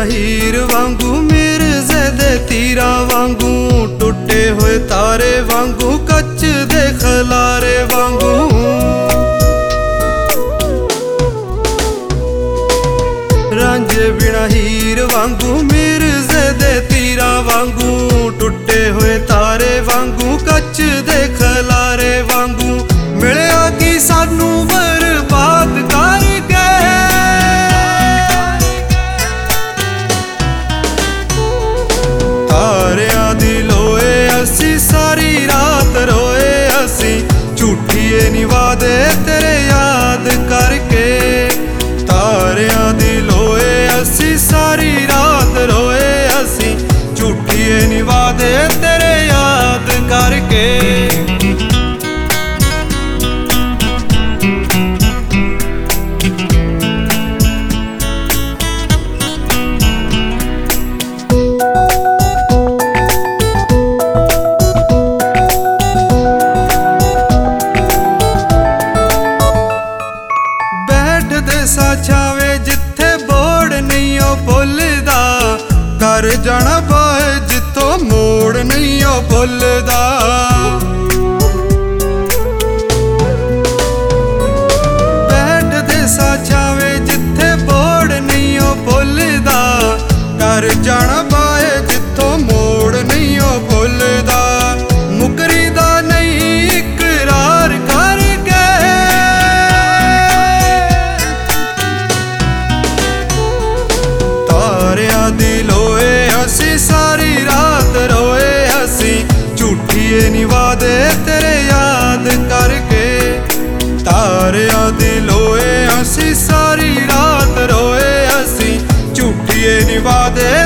हीर वांगू मिर्ज़े दे तीरा वांगू टुटे हुए तारे वांगू कच्च दे खलारे वांगू रांझे बिना हीर वांगू मिर्ज़े दे तीरा वांगू टुटे हुए तारे वांगू कच्च दे खलारे वांगू मिलिया की सानू बर्बाद कर गए तारियां दी लोए असी सारी रात रोए असी झूठिए नी वादे तेरे याद करके तारियां दी लोए असी सारी रात रोए असी झूठिए नी वादे तेरे याद करके छावे जिथे बोर्ड नहीं ओ भुलदा कर जाना बाए जिथों मोड़ नहीं ओ भुलदा बैठ दे सा छावे जिथे बोर्ड नहीं ओ भुलदा कर जाना बाए जिथों मोड़ नहीं ओ भुलदा मुकरी दा नहीं इकरार कर गए तारियां दी लोए असी सारी रात रोए असी झूठिए नी वादे तेरे याद करके तारियां दी लोए असी सारी रात रोए असी झूठिए नी वादे